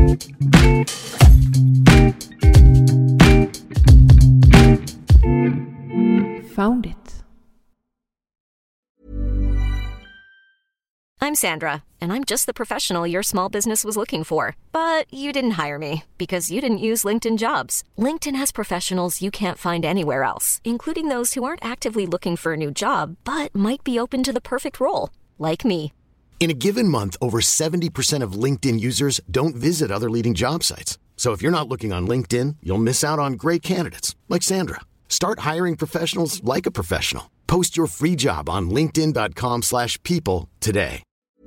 Found it. I'm Sandra, and I'm just the professional your small business was looking for. But you didn't hire me because you didn't use LinkedIn Jobs. LinkedIn has professionals you can't find anywhere else, including those who aren't actively looking for a new job, but might be open to the perfect role, like me. In a given month, over 70% of LinkedIn users don't visit other leading job sites. So if you're not looking on LinkedIn, you'll miss out on great candidates like Sandra. Start hiring professionals like a professional. Post your free job on linkedin.com/people today.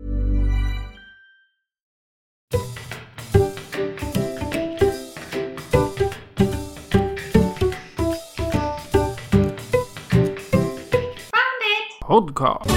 Podcast.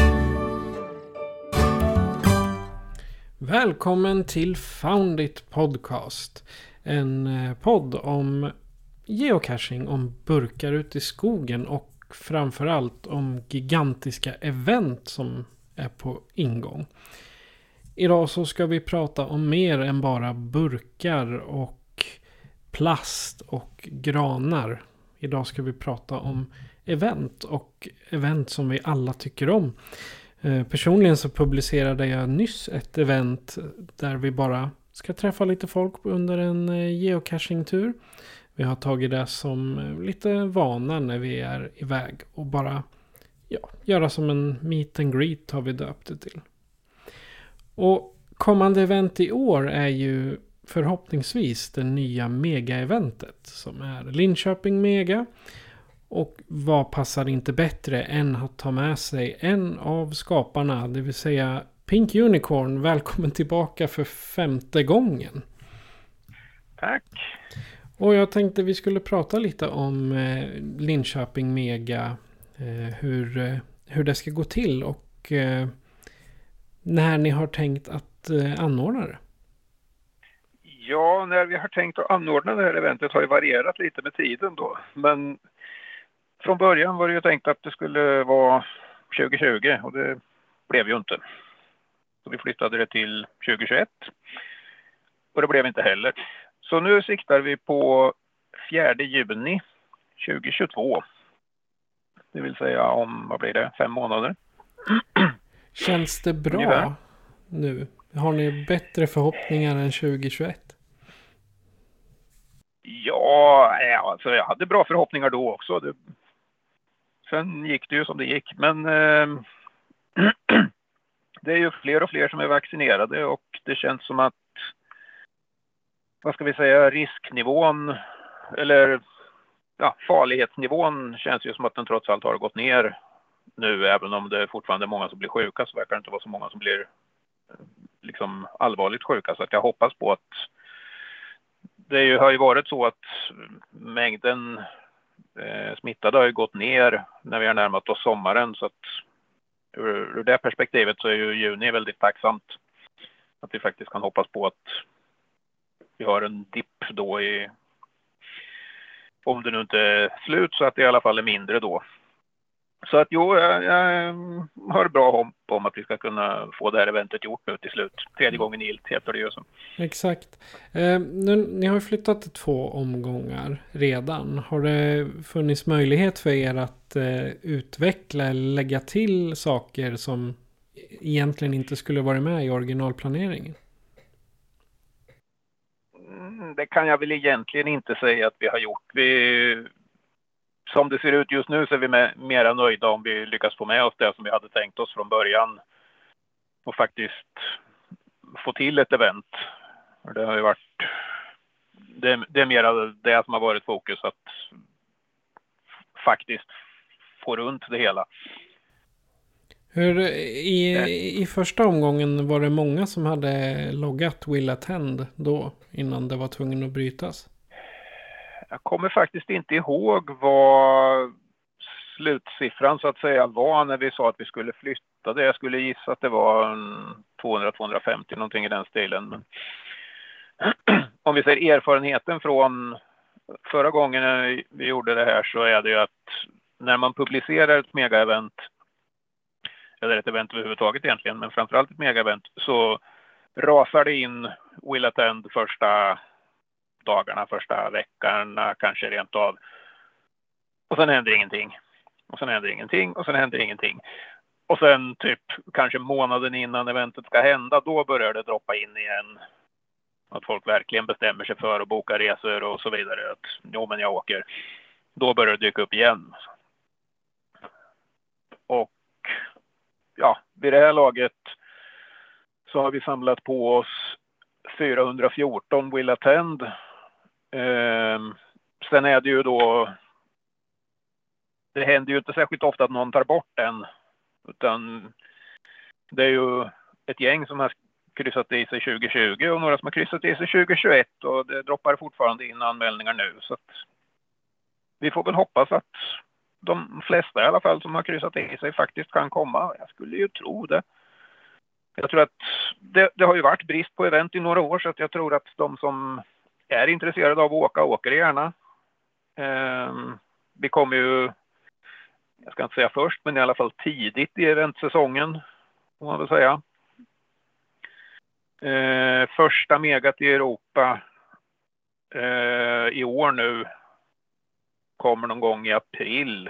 Välkommen till Found It Podcast. En podd om geocaching, om burkar ute i skogen och framförallt om gigantiska event som är på ingång. Idag så ska vi prata om mer än bara burkar och plast och granar. Idag ska vi prata om event och event som vi alla tycker om. Personligen så publicerade jag nyss ett event där vi bara ska träffa lite folk under en geocaching-tur. Vi har tagit det som lite vana när vi är iväg och bara göra som en meet and greet har vi döpt det till. Och kommande event i år är ju förhoppningsvis det nya mega-eventet som är Linköping Mega. Och vad passar inte bättre än att ta med sig en av skaparna, det vill säga Pink Unicorn. Välkommen tillbaka för 5:e gången. Tack. Och jag tänkte vi skulle prata lite om Linköping Mega, hur det ska gå till och när ni har tänkt att anordna det. Ja, när vi har tänkt att anordna det här eventet har ju varierat lite med tiden då. Men från början var det ju tänkt att det skulle vara 2020 och det blev ju inte. Så vi flyttade det till 2021 och det blev inte heller. Så nu siktar vi på 4 juni 2022. Det vill säga om, vad blir det, 5 månader. Känns det bra nu? Har ni bättre förhoppningar än 2021? Ja, alltså jag hade bra förhoppningar då också. Sen gick det ju som det gick. Men det är ju fler och fler som är vaccinerade och det känns som att, vad ska vi säga, risknivån eller farlighetsnivån känns ju som att den trots allt har gått ner nu. Även om det är fortfarande många som blir sjuka så verkar det inte vara så många som blir liksom allvarligt sjuka. Så att jag hoppas på att det har ju varit så att mängden smittade har ju gått ner när vi har närmat oss sommaren. Så att ur det perspektivet så är ju juni väldigt tacksamt. Att vi faktiskt kan hoppas på att vi har en dipp då om det nu inte är slut så att det i alla fall är mindre då. Så att jag har bra hopp om att vi ska kunna få det här eventet gjort nu till slut. 3:e gången gillt heter det ju så. Exakt. Ni har ju flyttat 2 omgångar redan. Har det funnits möjlighet för er att utveckla eller lägga till saker som egentligen inte skulle vara med i originalplaneringen? Det kan jag väl egentligen inte säga att vi har gjort. Som det ser ut just nu så är vi mera nöjda om vi lyckas få med oss det som vi hade tänkt oss från början. Och faktiskt få till ett event. Det har ju varit... Det är mera det som har varit fokus, att faktiskt få runt det hela. I första omgången var det många som hade loggat Will Attend då innan det var tvungen att brytas? Jag kommer faktiskt inte ihåg vad slutsiffran så att säga var när vi sa att vi skulle flytta det. Jag skulle gissa att det var 200-250 någonting i den stilen. Men om vi ser erfarenheten från förra gången vi gjorde det här så är det ju att när man publicerar ett mega-event eller ett event överhuvudtaget egentligen, men framförallt ett mega-event, så rasar det in will attend första dagarna, första veckorna, kanske rent av. Och sen händer ingenting. Och sen händer ingenting. Och sen händer ingenting. Och sen typ kanske månaden innan eventet ska hända, då börjar det droppa in igen. Att folk verkligen bestämmer sig för att boka resor och så vidare. Att jo, men jag åker. Då börjar det dyka upp igen. Och ja, vid det här laget så har vi samlat på oss 414 will attend. Sen är det ju då, det händer ju inte särskilt ofta att någon tar bort den, utan det är ju ett gäng som har kryssat i sig 2020 och några som har kryssat i sig 2021, och det droppar fortfarande in anmälningar nu, så att vi får väl hoppas att de flesta i alla fall som har kryssat i sig faktiskt kan komma. Jag skulle ju tro det. Jag tror att det har ju varit brist på event i några år, så att jag tror att de som är intresserade av att åker gärna. Vi kommer ju, jag ska inte säga först, men i alla fall tidigt i eventsäsongen, får man väl säga. Första megat i Europa i år nu kommer någon gång i april.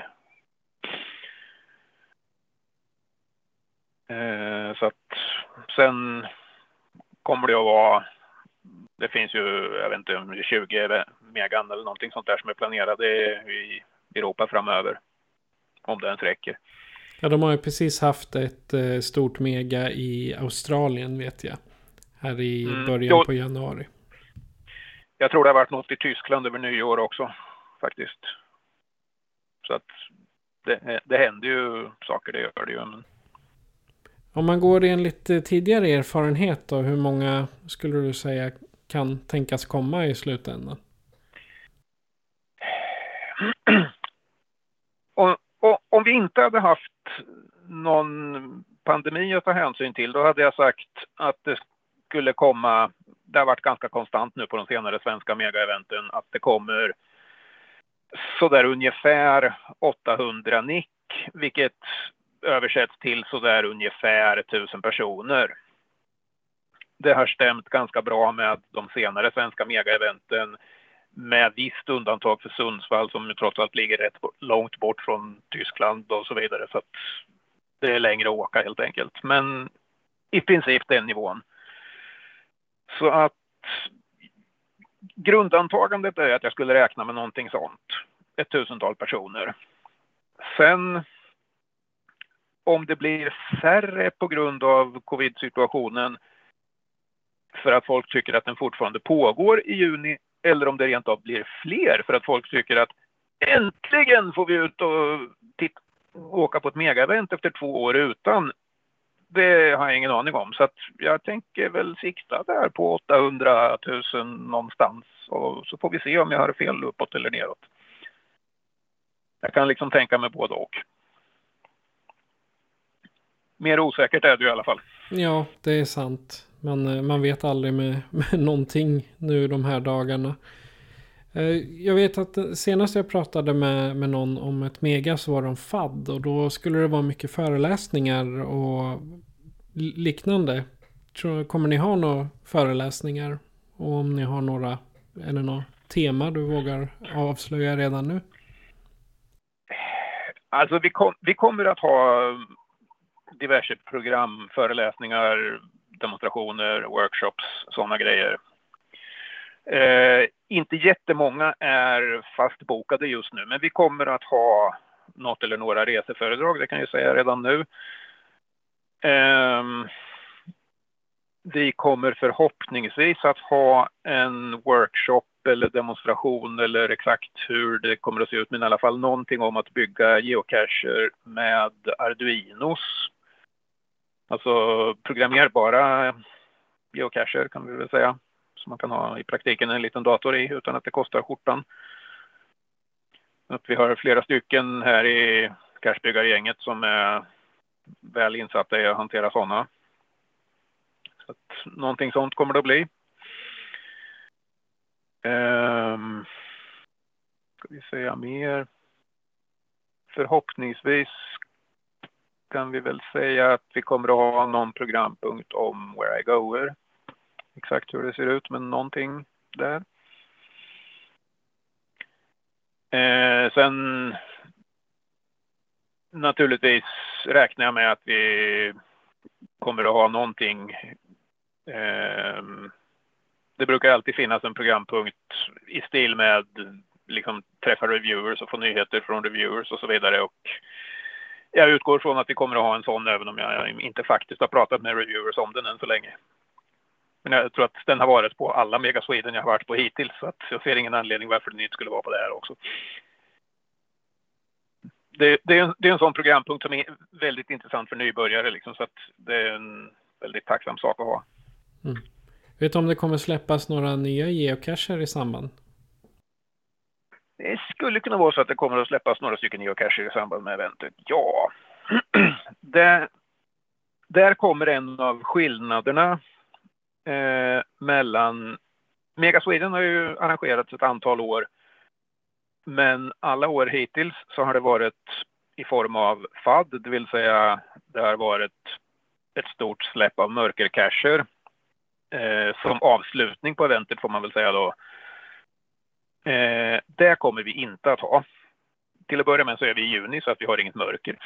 Så att sen kommer det att vara, det finns ju, jag vet inte, 20 megan eller någonting sånt där som är planerade i Europa framöver. Om det ens räcker. Ja, de har ju precis haft ett stort mega i Australien, vet jag. Här i början på januari. Jag tror det har varit något i Tyskland över nyår också, faktiskt. Så att det händer ju saker, det gör det ju. Men... Om man går enligt tidigare erfarenhet då, hur många skulle du säga kan tänkas komma i slutändan? Om vi inte hade haft någon pandemi att ta hänsyn till, då hade jag sagt att det skulle komma, det har varit ganska konstant nu på de senare svenska mega-eventen, att det kommer sådär ungefär 800 nick, vilket översätts till sådär ungefär 1000 personer. Det har stämt ganska bra med de senare svenska mega-eventen, med visst undantag för Sundsvall som trots allt ligger rätt långt bort från Tyskland och så vidare, så att det är längre att åka helt enkelt. Men i princip den nivån. Så att grundantagandet är att jag skulle räkna med någonting sånt. 1000-tal personer. Sen om det blir färre på grund av covid-situationen för att folk tycker att den fortfarande pågår i juni, eller om det rent av blir fler för att folk tycker att äntligen får vi ut och åka på ett mega-event efter 2 år utan. Det har jag ingen aning om. Så att jag tänker väl sikta där på 800 000 någonstans. Och så får vi se om jag har fel uppåt eller neråt. Jag kan liksom tänka mig både och. Mer osäkert är det i alla fall. Ja, det är sant. Man vet aldrig med någonting nu de här dagarna. Jag vet att senast jag pratade med någon om ett mega så var de FAD. Och då skulle det vara mycket föreläsningar och liknande. Kommer ni ha några föreläsningar? Och om ni har några eller något tema du vågar avslöja redan nu? Alltså vi kommer att ha diverse program, föreläsningar, demonstrationer, workshops, sådana grejer. Inte jättemånga är fastbokade just nu, men vi kommer att ha något eller några reseföredrag, det kan jag säga redan nu. Vi kommer förhoppningsvis att ha en workshop eller demonstration eller exakt hur det kommer att se ut, men i alla fall någonting om att bygga geocacher med Arduinos. Alltså programmerbara geocacher kan vi väl säga. Som man kan ha i praktiken en liten dator i utan att det kostar skjortan. Att vi har flera stycken här i cachebyggargänget som är väl insatta i att hantera sådana. Så att någonting sånt kommer det att bli. Ska vi säga mer? Förhoppningsvis kan vi väl säga att vi kommer att ha någon programpunkt om Where I Goer. exakt hur det ser ut, men någonting där. Sen naturligtvis räknar jag med att vi kommer att ha någonting. Det brukar alltid finnas en programpunkt i stil med liksom träffa reviewers och få nyheter från reviewers och så vidare. Och jag utgår från att vi kommer att ha en sån, även om jag inte faktiskt har pratat med reviewers om den än så länge. Men jag tror att den har varit på alla Mega Sweden jag har varit på hittills, så att jag ser ingen anledning varför den inte skulle vara på det här också. Det är en sån programpunkt som är väldigt intressant för nybörjare liksom, så att det är en väldigt tacksam sak att ha. Mm. Vet du om det kommer släppas några nya geocacher i samband? Det skulle kunna vara så att det kommer att släppas några stycken geocacher i samband med eventet. Ja, där kommer en av skillnaderna mellan... Mega Sweden har ju arrangerats ett antal år, men alla år hittills så har det varit i form av FAD, det vill säga det har varit ett stort släpp av mörkercacher som avslutning på eventet, får man väl säga då. Det kommer vi inte att ha. Till att börja med så är vi i juni, så att vi har inget mörker.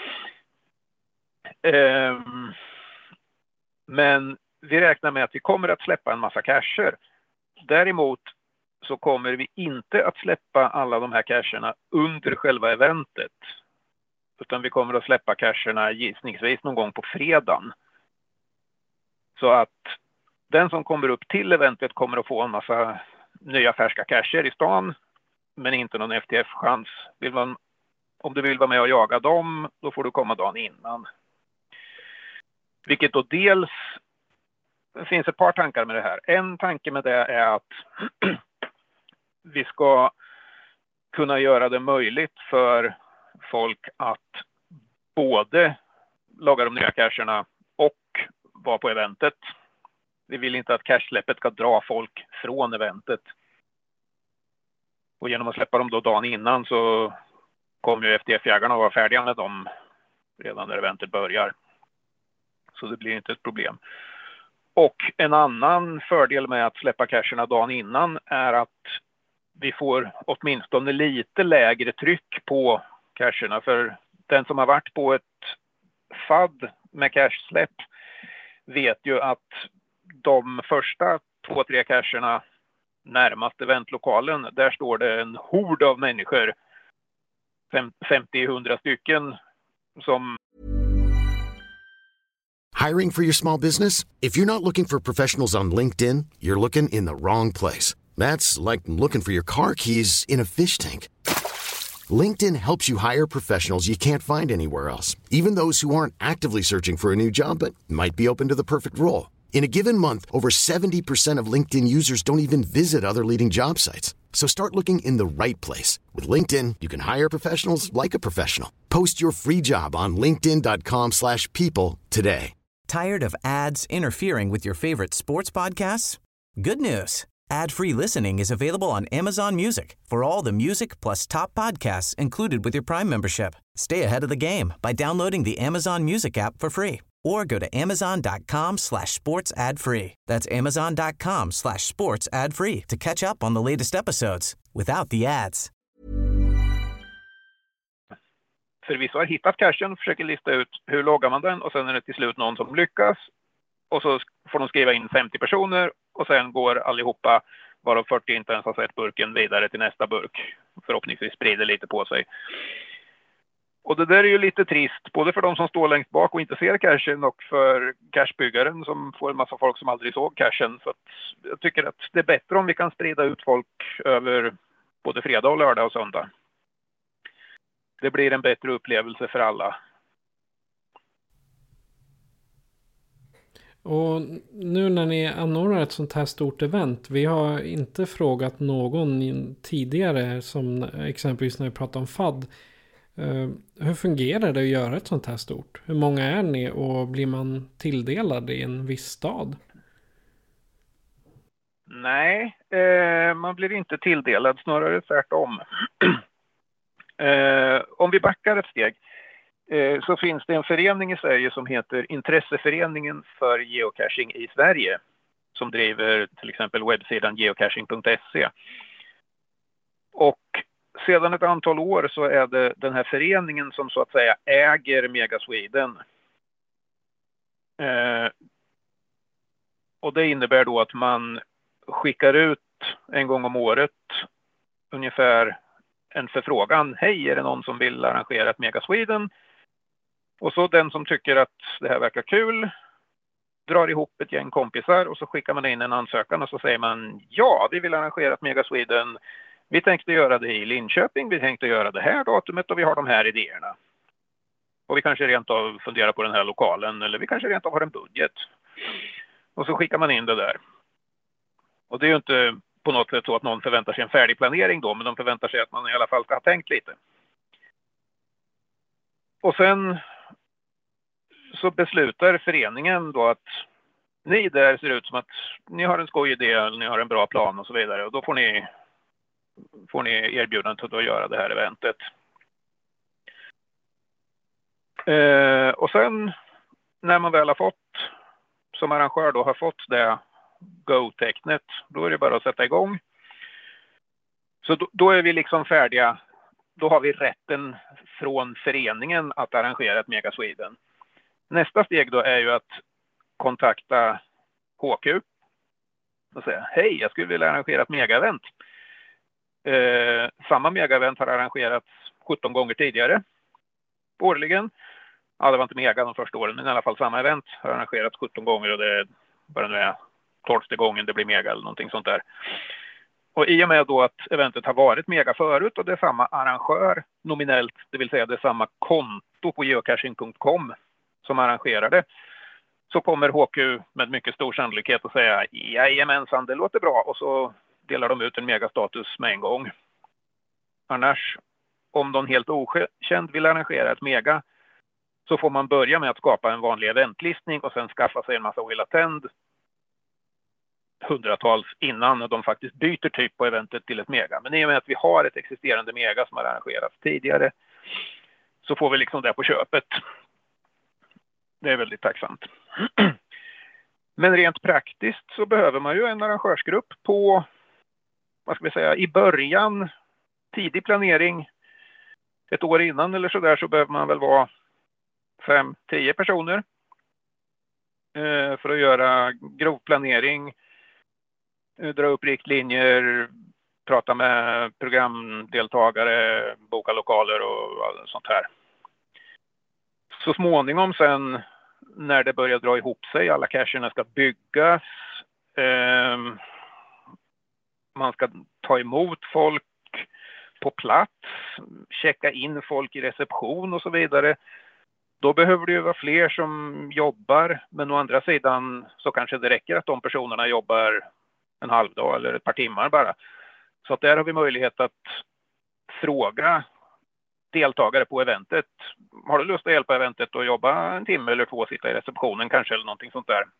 Men vi räknar med att vi kommer att släppa en massa cacher. Däremot så kommer vi inte att släppa alla de här cacherna under själva eventet. Utan vi kommer att släppa cacherna gissningsvis någon gång på fredagen. Så att den som kommer upp till eventet kommer att få en massa nya färska cacher i stan, men inte någon FTF-chans. Om du vill vara med och jaga dem, då får du komma dagen innan. Vilket då dels... Det finns ett par tankar med det här. En tanke med det är att vi ska kunna göra det möjligt för folk att både laga de nya cacherna och vara på eventet. Vi vill inte att cache-släppet ska dra folk från eventet. Och genom att släppa dem då dagen innan så kommer ju FTF-jägarna att vara färdiga med dem redan när eventet börjar. Så det blir inte ett problem. Och en annan fördel med att släppa cacherna dagen innan är att vi får åtminstone lite lägre tryck på cacherna. För den som har varit på ett FAD med cache-släpp vet ju att de första 2-3 cacherna närmast eventlokalen, där står det en hord av människor, 50-100 stycken som... Hiring for your small business? If you're not looking for professionals on LinkedIn, you're looking in the wrong place. That's like looking for your car keys in a fish tank. LinkedIn helps you hire professionals you can't find anywhere else, even those who aren't actively searching for a new job but might be open to the perfect role. In a given month, over 70% of LinkedIn users don't even visit other leading job sites. So start looking in the right place. With LinkedIn, you can hire professionals like a professional. Post your free job on linkedin.com/people today. Tired of ads interfering with your favorite sports podcasts? Good news. Ad-free listening is available on Amazon Music for all the music plus top podcasts included with your Prime membership. Stay ahead of the game by downloading the Amazon Music app for free or go to amazon.com/sports ad free. That's amazon.com/sports ad free to catch up on the latest episodes without the ads. För vissa har hittat cachen och försöker lista ut hur loggar man den, och sen är det till slut någon som lyckas. Och så får de skriva in 50 personer och sen går allihopa, varav 40 inte ens har sett burken, vidare till nästa burk. Förhoppningsvis sprider lite på sig. Och det där är ju lite trist, både för de som står längst bak och inte ser cachen och för cachebyggaren som får en massa folk som aldrig såg cachen. Så att jag tycker att det är bättre om vi kan sprida ut folk över både fredag och lördag och söndag. Det blir en bättre upplevelse för alla. Och nu när ni anordnar ett sånt här stort event, vi har inte frågat någon tidigare, som exempelvis när vi pratar om FAD. Hur fungerar det att göra ett sånt här stort? Hur många är ni och blir man tilldelad i en viss stad? Nej, man blir inte tilldelad, snarare tvärtom. Om vi backar ett steg så finns det en förening i Sverige som heter Intresseföreningen för geocaching i Sverige. som driver till exempel webbsidan geocaching.se. Och sedan ett antal år så är det den här föreningen som så att säga äger Mega Sweden. Och det innebär då att man skickar ut en gång om året ungefär en förfrågan. Hej, är det någon som vill arrangera ett Mega Sweden? Och så den som tycker att det här verkar kul drar ihop ett gäng kompisar och så skickar man in en ansökan och så säger man ja, vi vill arrangera ett Mega Sweden. Vi tänkte göra det i Linköping, vi tänkte göra det här datumet och vi har de här idéerna. Och vi kanske rent av funderar på den här lokalen eller vi kanske rent av har en budget. Och så skickar man in det där. Och det är ju inte på något sätt så att någon förväntar sig en färdig planering då, men de förväntar sig att man i alla fall ska ha tänkt lite. Och sen så beslutar föreningen då att ni där ser ut som att ni har en skojidé eller ni har en bra plan och så vidare. Och då får ni erbjudandet att göra det här eventet. Och sen när man väl har fått, som arrangör då har fått det go-tecknet, då är det bara att sätta igång. Så då är vi liksom färdiga. Då har vi rätten från föreningen att arrangera ett Mega Sweden. Nästa steg då är ju att kontakta HQ och säga hej, jag skulle vilja arrangera ett mega-event. Samma mega-event har arrangerats 17 gånger tidigare årligen. Ja, det var inte mega de första åren, men i alla fall samma event har arrangerats 17 gånger och det är bara nu är 12:e gången det blir mega eller någonting sånt där. Och i och med då att eventet har varit mega förut och det är samma arrangör nominellt, det vill säga det är samma konto på geocaching.com som arrangerar det, så kommer HQ med mycket stor sannolikhet att säga jajamensan, det låter bra, och så delar de ut en megastatus med en gång. Annars, om de helt okänd vill arrangera ett mega, så får man börja med att skapa en vanlig eventlistning och sen skaffa sig en massa Will Attend hundratals innan de faktiskt byter typ på eventet till ett mega. Men i och med att vi har ett existerande mega som har arrangerats tidigare så får vi liksom det på köpet. Det är väldigt tacksamt. Men rent praktiskt så behöver man ju en arrangörsgrupp på, vad ska vi säga, i början, tidig planering, ett år innan eller så där, så behöver man väl vara 5-10 personer för att göra grov planering, dra upp riktlinjer, prata med programdeltagare, boka lokaler och sånt här. Så småningom sen när det börjar dra ihop sig, alla cacherna ska byggas, man ska ta emot folk på plats, checka in folk i reception och så vidare. Då behöver det ju vara fler som jobbar, men å andra sidan så kanske det räcker att de personerna jobbar en halv dag eller ett par timmar bara. Så att där har vi möjlighet att fråga deltagare på eventet. Har du lust att hjälpa eventet och jobba en timme eller två, sitta i receptionen kanske eller någonting sånt där.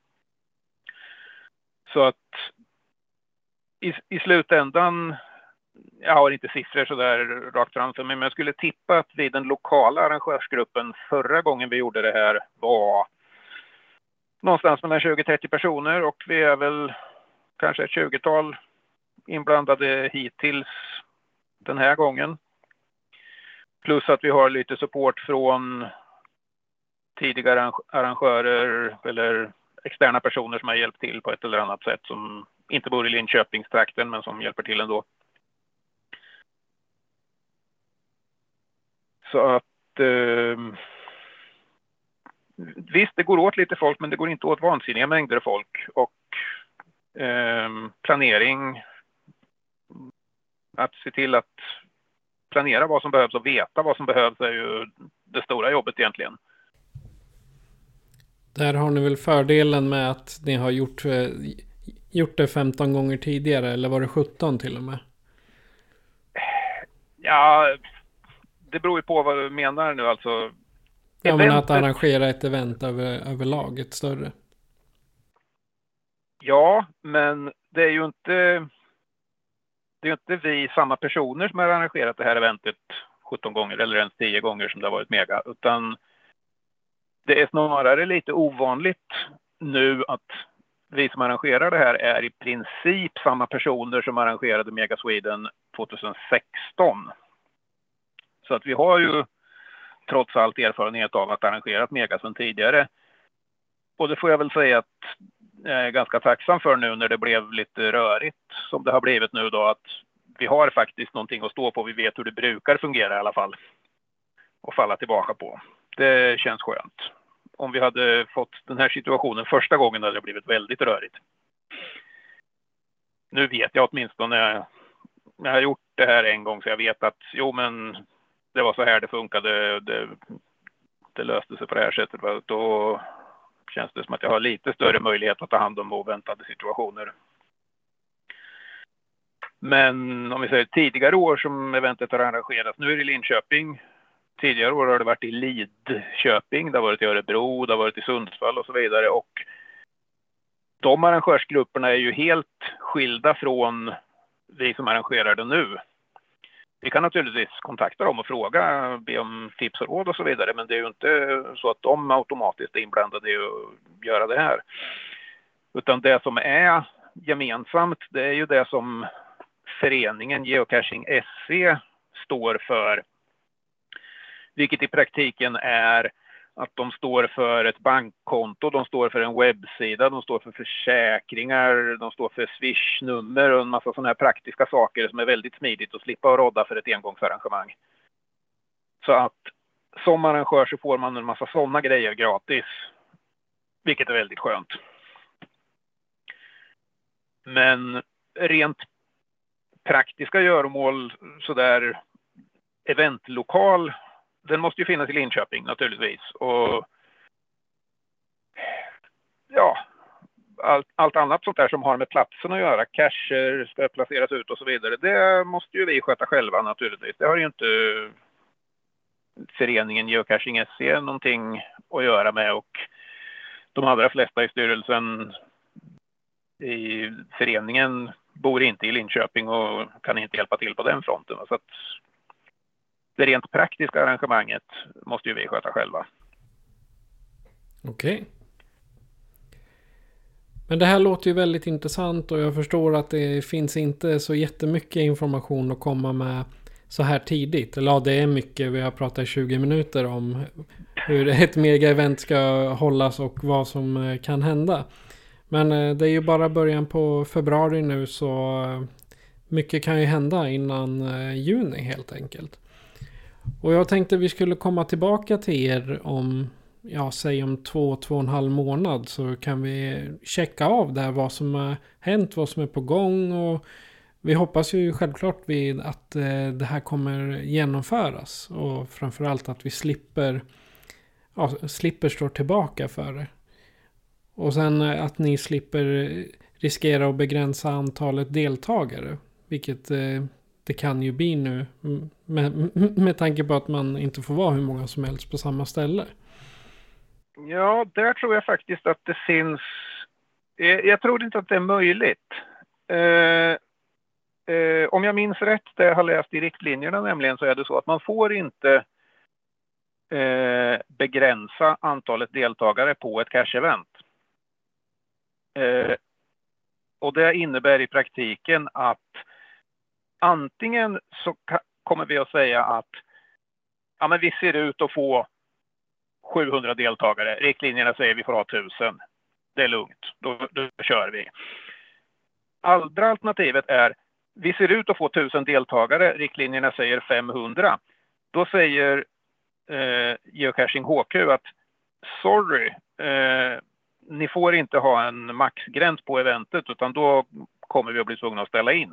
Så att i slutändan, jag har inte siffror så där rakt framför mig, men jag skulle tippa att vid den lokala arrangörsgruppen förra gången vi gjorde det här var någonstans mellan 20-30 personer, och vi är väl kanske ett 20-tal inblandade hittills den här gången. Plus att vi har lite support från tidigare arrangörer eller externa personer som har hjälpt till på ett eller annat sätt, som inte bor i Linköpingstrakten men som hjälper till ändå. Så att visst, det går åt lite folk, men det går inte åt vansinniga mängder folk. Och planering, att se till att planera vad som behövs och veta vad som behövs är ju det stora jobbet egentligen. Där har ni väl fördelen med att ni har gjort det 15 gånger tidigare, eller var det 17 till och med? Ja, det beror ju på vad du menar nu alltså. Ja, men att arrangera ett event överlag, ett större. Ja, men det är ju inte vi samma personer som har arrangerat det här eventet 17 gånger eller ens 10 gånger som det har varit mega, utan det är snarare lite ovanligt nu att vi som arrangerar det här är i princip samma personer som arrangerade Mega Sweden 2016. Så att vi har ju trots allt erfarenhet av att arrangera Mega sedan tidigare. Och det får jag väl säga att jag är ganska tacksam för nu när det blev lite rörigt som det har blivit nu då, att vi har faktiskt någonting att stå på. Vi vet hur det brukar fungera i alla fall och falla tillbaka på. Det känns skönt. Om vi hade fått den här situationen första gången hade det blivit väldigt rörigt. Nu vet jag åtminstone när jag har gjort det här en gång så jag vet att men det var så här det funkade. Det löste sig på det här sättet. Då känns det som att jag har lite större möjlighet att ta hand om oväntade situationer. Men om vi säger tidigare år som eventet har arrangerats, nu är det i Linköping. Tidigare år har det varit i Lidköping, det har varit i Örebro, det har varit i Sundsvall och så vidare. Och de arrangörsgrupperna är ju helt skilda från vi som arrangerar det nu. Vi kan naturligtvis kontakta dem och fråga, be om tips och råd och så vidare. Men det är ju inte så att de automatiskt är inblandade i att göra det här. Utan det som är gemensamt, det är ju det som föreningen Geocaching SC står för. Vilket i praktiken är att de står för ett bankkonto, de står för en webbsida, de står för försäkringar, de står för Swish-nummer och en massa sådana här praktiska saker som är väldigt smidigt att slippa rodda för ett engångsarrangemang. Så att som arrangör så får man en massa sådana grejer gratis, vilket är väldigt skönt. Men rent praktiska göromål, sådär eventlokal, den måste ju finnas i Linköping naturligtvis. Och ja, allt annat sånt där som har med platsen att göra, cacher ska placeras ut och så vidare, det måste ju vi sköta själva naturligtvis. Det har ju inte föreningen Geocaching SC någonting att göra med, och de allra flesta i styrelsen i föreningen bor inte i Linköping och kan inte hjälpa till på den fronten. Så att det rent praktiska arrangemanget måste ju vi sköta själva. Okej. Men det här låter ju väldigt intressant och jag förstår att det finns inte så jättemycket information att komma med så här tidigt. Eller ja, det är mycket. Vi har pratat i 20 minuter om hur ett mega-event ska hållas och vad som kan hända. Men det är ju bara början på februari nu, så mycket kan ju hända innan juni helt enkelt. Och jag tänkte vi skulle komma tillbaka till er om, säg om 2,5 månad, så kan vi checka av där vad som har hänt, vad som är på gång, och vi hoppas ju självklart att det här kommer genomföras och framförallt att vi slipper stå tillbaka för det. Och sen att ni slipper riskera att begränsa antalet deltagare, vilket det kan ju bli nu med tanke på att man inte får vara hur många som helst på samma ställe. Ja, där tror jag faktiskt att det finns. Jag tror inte att det är möjligt. Om jag minns rätt, det jag har läst i riktlinjerna nämligen, så är det så att man får inte begränsa antalet deltagare på ett cache-event. Och det innebär i praktiken att antingen så kommer vi att säga att men vi ser ut att få 700 deltagare. Riktlinjerna säger vi får ha 1000. Det är lugnt. Då kör vi. Andra alternativet är vi ser ut att få 1000 deltagare. Riktlinjerna säger 500. Då säger Geocaching HQ att sorry, ni får inte ha en maxgräns på eventet, utan då kommer vi att bli tvungna att ställa in.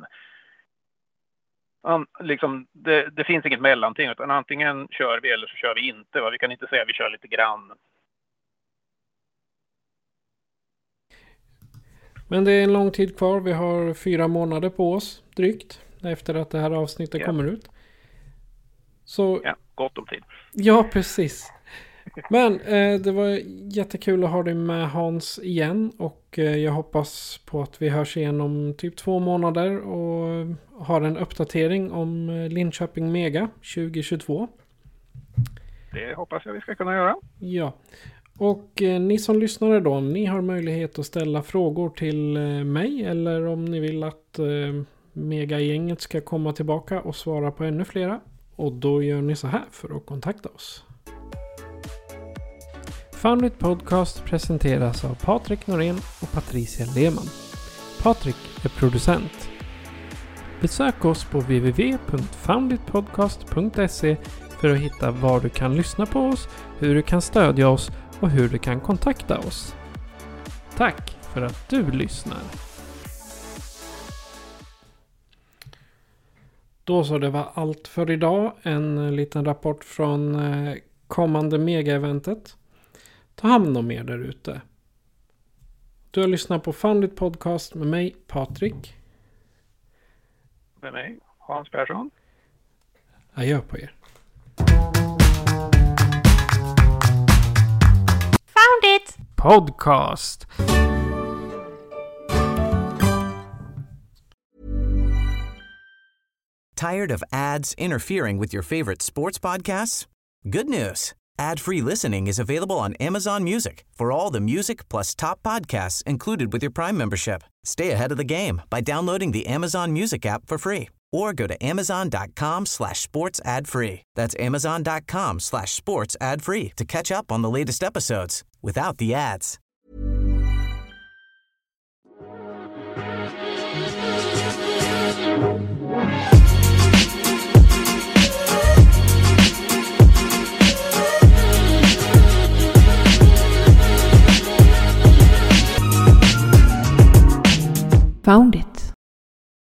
Det finns inget mellanting, utan antingen kör vi eller så kör vi inte. Vi kan inte säga att vi kör lite grann. Men det är en lång tid kvar. Vi har 4 månader på oss drygt efter att det här avsnittet kommer ut. Så, ja, gott om tid. Ja, precis. Men det var jättekul att ha dig med, Hans, igen, och jag hoppas på att vi hörs igen om typ 2 månader och har en uppdatering om Linköping Mega 2022. Det hoppas jag vi ska kunna göra. Ja, Och ni som lyssnare då, ni har möjlighet att ställa frågor till mig. Eller om ni vill att Megagänget ska komma tillbaka och svara på ännu flera. Och då gör ni så här för att kontakta oss. Found It Podcast presenteras av Patrik Norén och Patricia Lehmann. Patrik är producent. Besök oss på www.founditpodcast.se för att hitta var du kan lyssna på oss, hur du kan stödja oss och hur du kan kontakta oss. Tack för att du lyssnar. Då så, det var allt för idag. En liten rapport från kommande mega-eventet. Ta hand om er där ute. Du har lyssnat på Found It Podcast med mig, Patrik. Med mig, Hans Persson. Adjö på er. Found it! Podcast. Tired of ads interfering with your favorite sports podcasts? Good news. Ad-free listening is available on Amazon Music for all the music plus top podcasts included with your Prime membership. Stay ahead of the game by downloading the Amazon Music app for free or go to amazon.com/sports ad free. That's amazon.com/sports ad free to catch up on the latest episodes without the ads.